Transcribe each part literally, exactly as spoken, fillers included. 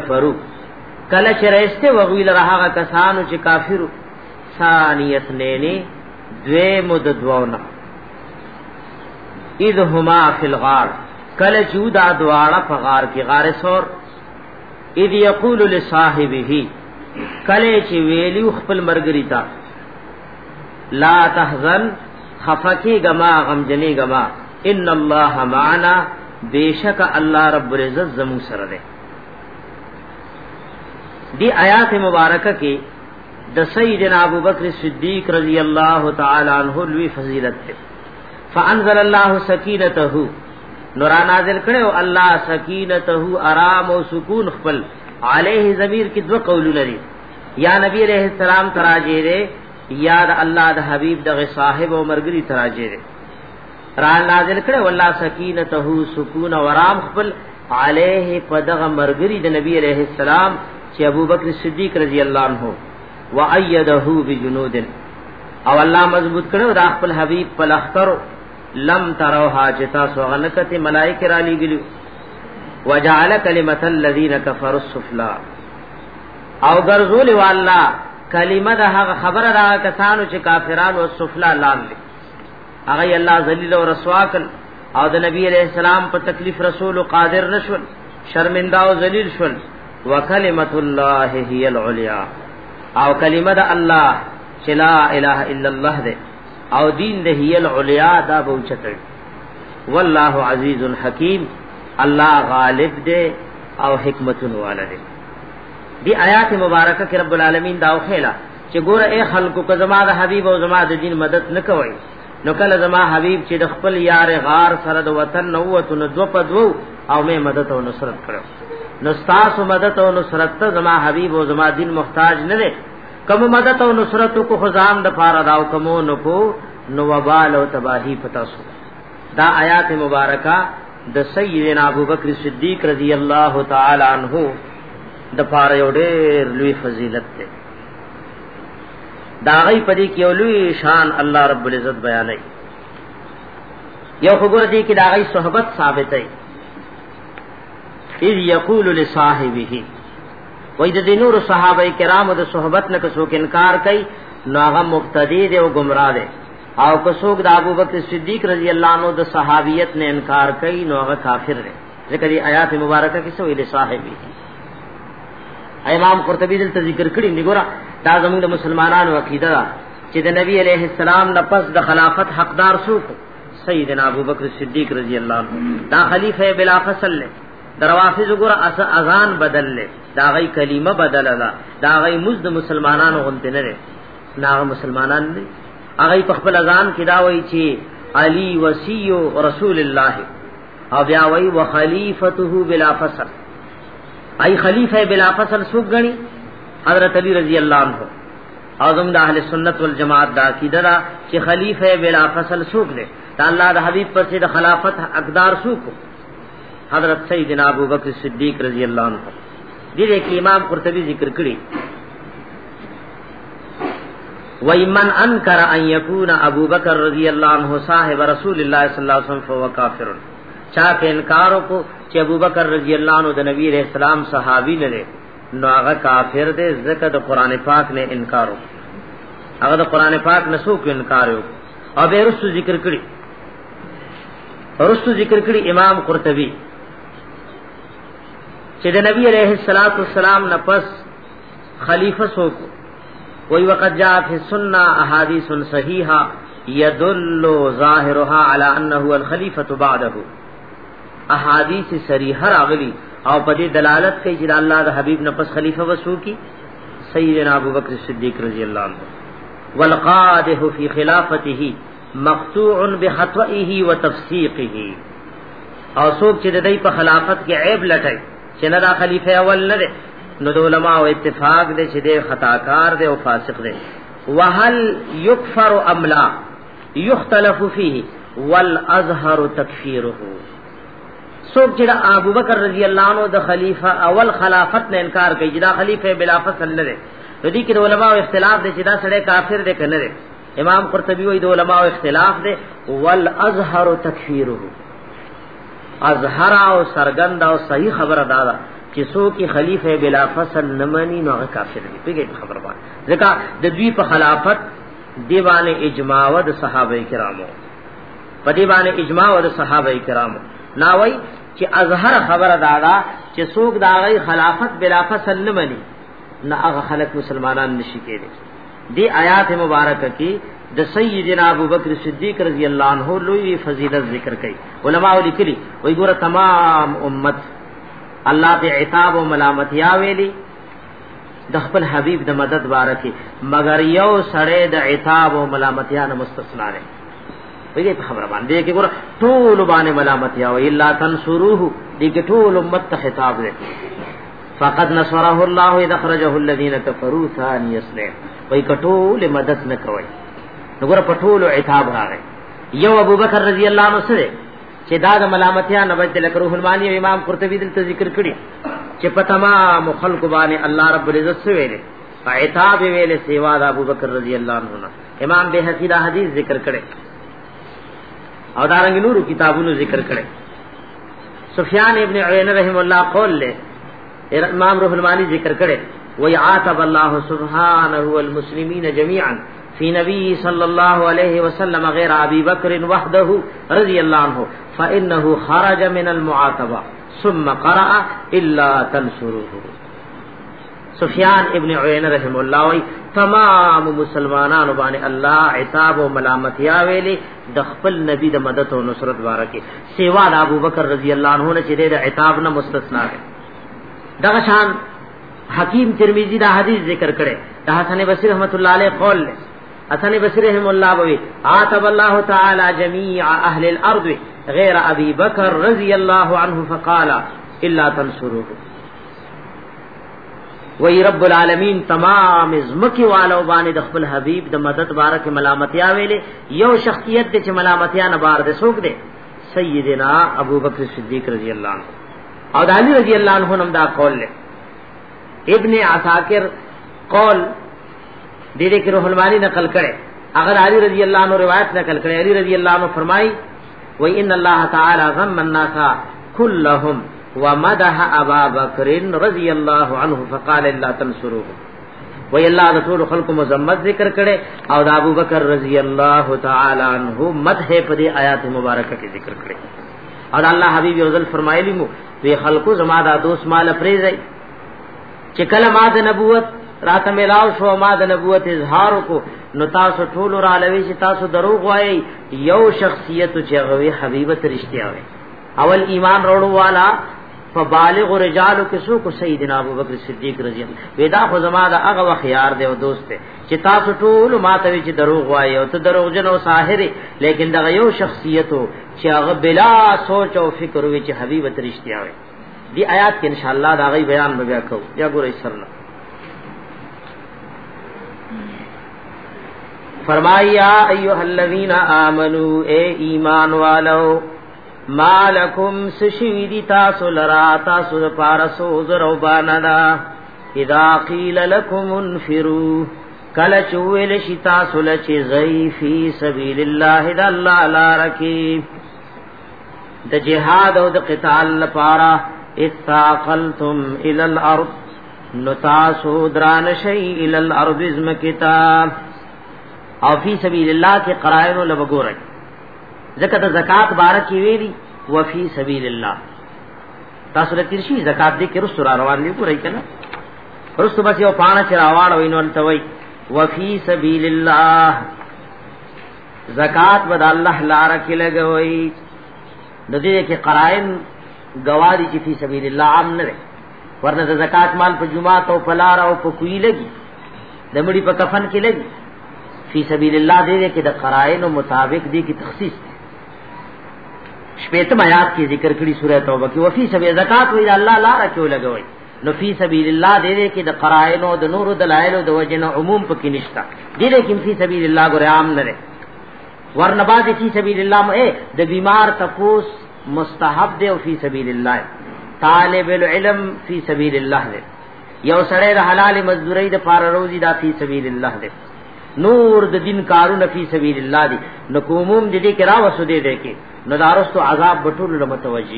کفروا کله چرسته وغویل راغه کسانو چې کافرو ثانیت نینه دوی مد دوونه اذ هما فی الغار کله چودا دواړه په غار کې غار سور اذ یقول لصاحبه کله چې ویلی خپل مرګری تا لا تحزن خفکی گما غمجنی گما ان الله معنا بیشک الله رب العزت زمو سره ده دی آیات مبارکه کې د سیدنا ابوبکر صدیق رضی الله تعالی عنہ لوی فضیلت ده فانزل الله سکینته نور نازل کړو الله سکینته آرام او سکون خپل علیه ضمیر کې دو قول لري یا نبی علیہ السلام تراجه ده یاد الله د حبیب دغه صاحب او مرګری تراجه ده را نازل کړو الله سکینته سکون او آرام خپل علیه پدغه مرګری د نبی علیہ السلام چې ابوبکر صدیق رضی الله عنه وایده بجنود او الله مضبوط کړو د خپل حبیب په لخر لم تروها جتا سوغنکت ملائکه را لګلو وجعل کلمۃ الذین کفروا السفلا او ګرځول والله کلمه د هغه خبره را کسانو چې کافرانو السفلا لاندې هغه الله ذلیل او رسوا کړ او د نبی علیہ السلام په تکلیف رسول قادر نشول شرمنده او ذلیل شول وکلمۃ الله هی العلیا او کلمه د الله چې لا اله الا الله ده او دین ده هی العلیا دا بوچته والله عزیز حکیم الله غالب ده او حکمت والا ده دی آیات مبارکه کې رب العالمین دا وخیلا چې ګوره اے خلکو که زما د حبیب او زما د دین مدد نکوي نو کله زما حبیب چې د خپل یار غار سره د وطن نووت نو دو په دو او مې مدد او نصرت کړو نو تاسو مدد او نصرت ته زما حبیب او زما دین محتاج نه ده کوم مدد او نصرت کو خزام د پاره داو کومو نو کو نو وبال او تباہی پتا سو دا آیات مبارکہ د سیدنا ابوبکر صدیق رضی اللہ تعالی عنہ د پاره یو ډېر لوی فضیلت ده دا غي پدې کې یو لوی شان الله رب العزت بیانوي یو خبر دي کې دا غي صحبت ثابت ہے اذ یقول لصاحبه وای د نور صحابه کرام د صحبت نه کسو کې انکار کوي نو هغه مبتدی دی او گمراه دی او کسو د ابوبکر صدیق رضی الله عنه د صحابیت نه انکار کوي نو هغه کافر دی ځکه دی آیات مبارکه کې سوې له صاحبه امام قرطبی دلته ذکر کړی دی ګوره دا زموږ د مسلمانانو عقیده ده چې د نبی علیہ السلام نه پس د خلافت حقدار څوک سیدنا ابوبکر صدیق رضی الله عنه دا خلیفہ بلا فصل له دروافظ ګور اذان بدل له دا غي کلمه بدل له دا غي مزد مسلمانانو غنته نه نه مسلمانان نه هغه په خپل اذان کې دا وایي چې علی وصی رسول الله او بیا وایي وخلیفته بلا فصل ای خلیفہ بلا فصل څوک غني حضرت علی رضی اللہ عنہ اعظم د اهل سنت والجماعت دا عقیدہ دا چې خلیفہ بلا فصل څوک دی دا الله د حبیب پر سے د خلافت حقدار څوک حضرت سیدنا ابوبکر صدیق رضی اللہ عنہ دې کې امام قرطبی ذکر کړی وَإِمَّنْ أَنْكَرَ أَنْ يَكُونَ أَبُو بَكْرَ رضی اللہ عنہ صاحب رسول اللہ صلی اللہ علیہ وسلم فهو کافر چا کې انکار کو چې ابو بکر رضی اللہ عنہ د نبی علیہ السلام صحابی نه دی نو هغه کافر دی ځکه د قران پاک نه انکار هغه د قران پاک نه څوک انکار یو او به رسو ذکر کړی رسو ذکر کړی امام قرطبی چې د نبی علیہ الصلوۃ والسلام نه پس خلیفہ څوک وی وقت جاء فی السنہ احادیث صحیحہ یدل ظاہرها علی انه الخلیفۃ بعده احادیث صریحہ راغلی او په دې دلالت کوي چې الله د حبیب نه پس خلیفہ وسو کی سیدنا ابوبکر صدیق رضی اللہ عنہ والقادح فی خلافته مقطوع بخطئه وتفسیقه او څوک چې د دې په خلافت کې عیب لټای چې نه دا خلیفہ اول نه دی نو د علماء او اتفاق دی چې د خطاکار دی او فاسق دی وهل یکفر ام لا یختلف فیه والازهر تکفیره سوک چې ابو بکر رضی اللہ عنہ د خلیفہ اول خلافت نه انکار کوي چې دا خلیفہ بلا فصل نه دی نو دي کې د علماء اختلاف دی چې دا سړی کافر دی کنه دی امام قرطبی وایي د علماء اختلاف دی والازهر تکفیره ازهر او سرګند او صحیح خبره دا ده چې څوک خلیفہ بلا فصل نمانی نو هغه کافر دی. پیګه خبر وای ځکه د دوی په خلافت دیوانه اجماع و د صحابه کرامو په دیوانه اجماع و د صحابه کرامو ناوي چې ازهر خبره دادا چې څوک دا غي خلافت بلا فصل نمانی نه هغه خلک مسلمانان نشي کېدي. دی آیات مبارکه کې د سیدنا ابوبکر صدیق رضی الله عنه لوی فضیلت ذکر کړي. علماء لیکلي وای ګوره تمام امت الله ته عتاب او ملامتیا ویلي د خپل حبیب د مدد بارکه مگر یو سړی د عتاب او ملامتیا نه مستثنا نه. ویګه په خبره باندې کې ګوره ټول باندې ملامتیا او الا تنصروه دې کې ټول امت ته خطاب دی. فقد نصره الله اذا اخرجه الذين كفروا ثاني اثنين. وای کټول مدد نه کوي نګور پټول عتاب راغی. یو ابوبکر رضی الله عنه سره چې دا د ملامتیا نه بچ لکه روح المانی امام قرطبی دلته ذکر کړی چې په تمام خلق باندې الله رب العزت سره ویلې عتاب ویلې سیوا د ابوبکر رضی الله عنه. امام بهقی دا حدیث ذکر کړي او دا رنګ نورو کتابونو ذکر کړي. سفیان ابن عیینہ رحم الله قول له امام روح المانی ذکر کړي وی عاتب الله سبحانه والمسلمین جميعا فی نبی صلی اللہ علیہ وسلم غیر ابی بکر وحده رضی اللہ عنہ فانه خرج من المعاتبہ ثم قرأ الا تنصروه. سفیان ابن عیینہ رحم اللہ وی تمام مسلمانانو باندې الله عتاب او ملامتیا ویلي د خپل نبی د مدد او نصرت بارکه سیوا د ابوبکر رضی اللہ عنہ نه چې د عتاب نه مستثنا ہے. دغه شان حکیم ترمذی دا حدیث ذکر کړي دا حسن بصری رحمت الله علیه قول له حسن بصری رحم الله بوي عاتب الله تعالی جميع اهل الارض غیر ابي بکر رضی الله عنه فقال الا تنصروه. وی رب العالمین تمام ازمکی والو باندې د خپل حبیب د مدد بارک ملامتیا ویلې یو شخصیت چې ملامتیا نه بار ده څوک ده سیدنا ابوبکر صدیق رضی الله عنه او د علی رضی الله عنه هم دا قول له. ابن عساکر قول دې دې کې روح المانی نقل کړي اگر علی رضی الله عنه روایت نقل کړي. علی رضی الله عنه فرمای و ان الله تعالی غم الناس كلهم ومدح ابا بکر رضی الله عنه فقال الا تنصروه. و الله رسول خلق مذمت ذکر کړي او د ابو بکر رضی الله تعالی عنه مدح په دې آیات مبارکه کې ذکر کړي. او الله حبیب یوزل فرمایلی مو وی خلقو زما دا دوست مال پریزي چې کله ما د نبوت راته ملاو شو ما د نبوت اظهار کو نو تاسو ټول را لوي چې تاسو دروغ وایي. یو شخصیت چې غوي حبیبت رښتیا وي اول ایمان وروړو والا فبالغ رجال کې سو کو سیدنا ابوبکر صدیق رضی الله ودا خو زما دا هغه وخيار دی او دوست دی چې تاسو ټول ماته چې دروغ وایي او ته دروغجن او ساحر لیکن دا یو شخصیت چې هغه بلا سوچ او فکر وي چې حبیبت رښتیا وي. دی آیات کې ان شاء الله دا غي بیان به بیا کوو. یا ګورئ سرنا فرمایا ایها الذین آمنو اے ایمان والو مالکم سشویدی تاسو لرا تاسو پارسو زروباندا اذا قیل لکم انفروا کل چویل شتا سلچ زئی فی سبیل اللہ دا اللہ لارکی د جهاد او د قتال لپاره استاقلتم الى الارض نتاسو دران شی الى الارض ازمکتا او فی سبیل اللہ کے قرائن لبگورک زکات زکات بارک ویلی وفي سبيل الله تاسو له ترشي زکات دې کې رسو را روان دي پوره کنا رسو بس یو پانه چې راوړ وینول ته وای وفي سبيل الله زکات ود الله لار کې لګوي د دې کې قرائن گواہی چې فی سبیل الله عام نه ورنه د زکات مال په جمعه او په لار او په کوی لګي د مړي په کفن کې لګي فی سبیل الله دې کې د قرائن مطابق دې کې تخصیص شپیتم آیات کی ذکر کړي سورہ توبہ کې وفي سبیل زکات وی الله لار کې لګوي نو فی سبیل الله دې دې کې د قرائن او د نور دلایل او د وجنه عموم پکې نشتا دې دې کې فی سبیل الله ګور عام نه ورنه بعد فی سبیل الله مې د بیمار تپوس مستحب دے فی سبیل اللہ طالب العلم فی سبیل اللہ دے یو سڑے دا حلال مزدوری دا پار روزی دا فی سبیل اللہ دے نور د دین کارون فی سبیل اللہ دی نو کوموم دې کې راوسو دې دې کې نو دارستو عذاب بټول متوجیش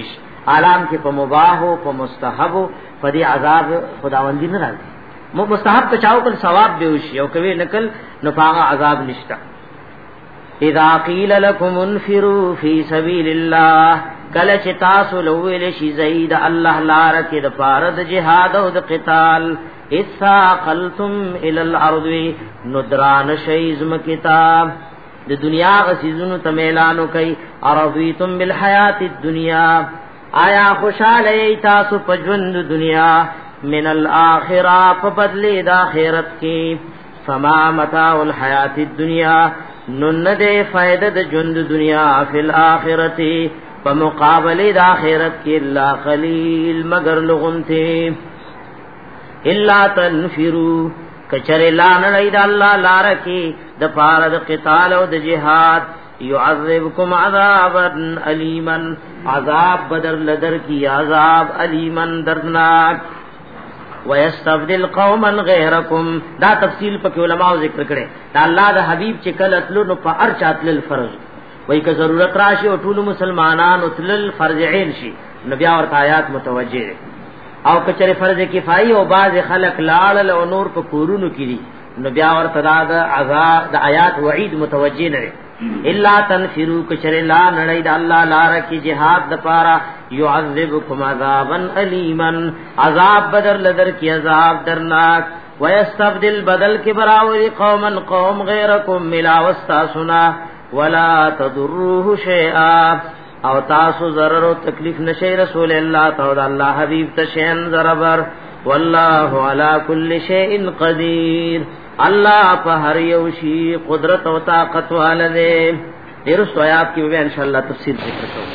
عالم کې په مباح او په مستحب په دې عذاب خداوندی نه راځي. مو مستحب ته چاو کل ثواب به وشي او کوي نکل نو پاغه عذاب نشتا. اذا قيل لكم انفروا في سبيل الله کله چې تاسو لویل شي زید الله لار کې د فارض جهاد او د قتال اثاقلتم الى الارض ندران شیزم کتاب د دنیا غسیزونو تمیلانو کوي ارضیتم بالحیات الدنیا آیا خوشاله تاسو په ژوند دنیا من الاخره په بدله د آخرت کې فما متاع الحیات الدنیا نن دې فائدہ د ژوند دنیا فی الاخرته په مقابله د آخرت کې الا قلیل مگر لغنته الا تنفروا کچره لان لید الله لار کې د پاره د قتال او د جهاد يعذبكم عذابا الیما عذاب بدر لدر کی عذاب الیما دردناک ويستبدل قوما غيركم دا تفصیل په علماء ذکر کړي دا الله د حبیب چې کله تلو نو په ار چاتل فرض وای که ضرورت راشي او ټول مسلمانان تلل فرض عین شي نبي اور آیات متوجه او کچره فرض کفایي او باز خلق لاړل او نور په کورونو کړي نو بیا ور تدا د عذاب د آیات وعید متوجه نه الا تنفروا کچره لا نړید الله لار کی جهاد د پارا يعذبكم عذابا الیما عذاب بدر لدر کی عذاب درناک ويستبدل بدل کی براوی قوما قوم غیرکم ملا واستاسنا ولا تضروه شیئا او تاسو ضرر او تکلیف نشي رسول الله تعالی الله حبیب تشین ضرر والله على كل شيء قدير الله په هر یو شی قدرت او طاقت والده ډیر سویاب کی به ان شاء الله تفصیل ذکر کوم.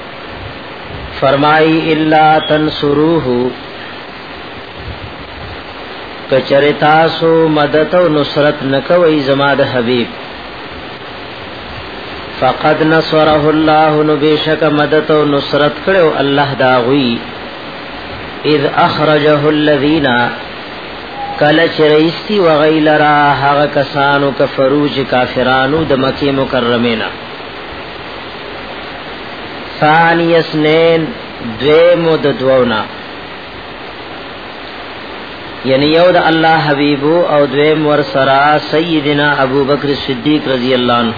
فرمای الا تنصروه کچرتا سو مدد او نصرت نکوي زما د حبیب فقد نصره الله نبشک مدد او نصرت کړو الله دا غوي اذ اخرجه الذين کله چریستی وغیلرا هغه کسانو کفروج کافرانو د مکه مکرمه نا ثانی اسنین دویمو د دوونا یعنی یو د الله حبیب او دویم ور سرا سیدنا ابو بکر صدیق رضی اللہ عنہ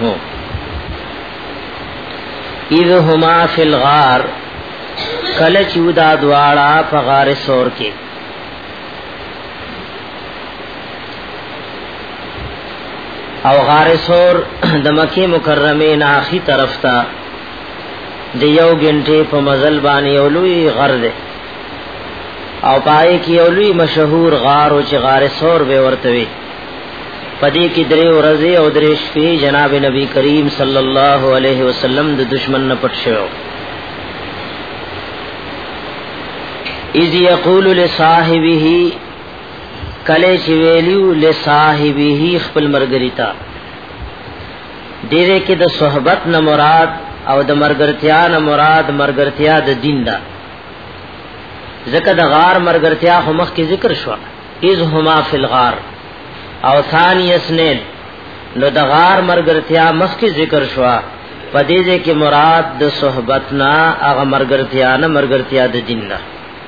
اذ هما فی الغار کله چودا دواړه په غار سور کې او غار سور د مکه مکرمه نه اخی طرف ته د یو غنټه په مزل باندې اولوی غر ده او پای کې اولوی مشهور غار او چې غار سور به ورته وي پدې کې درې ورځې او درې شپې جناب نبی کریم صلی الله علیه وسلم د دشمن نه پټ شو. اذ یقول لصاحبه کله چې ویلیو لصاحبه خپل مرګریتا ډېرې کې د صحبت نه مراد او د مرګرتیا نه مراد مرګرتیا د دین دا ځکه د غار مرګرتیا خو مخ کې ذکر شو اذ هما فی الغار او ثانی اسنین نو د غار مرګرتیا مخ کې ذکر شو پدې دې کې مراد د صحبت نه هغه مرګرتیا نه مرګرتیا د دین دا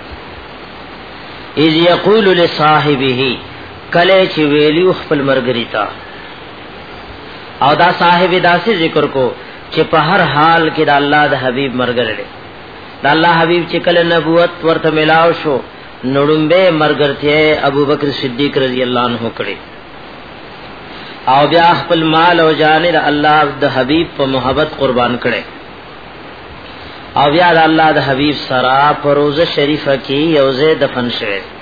اذ یقول لصاحبه کله چې ویلیو خپل مرګریتا او دا صاحب داسې ذکر کو چې په هر حال کې د الله د حبیب مرګره د الله حبیب چې کله نبوت ورته ملاو شو نړمبه مرګرته ابو بکر صدیق رضی الله عنه کړي او بیا خپل مال او جان د الله د حبیب په محبت قربان کړي او بیا د الله د حبیب سره پروزه شریفه کې یوزه دفن شوه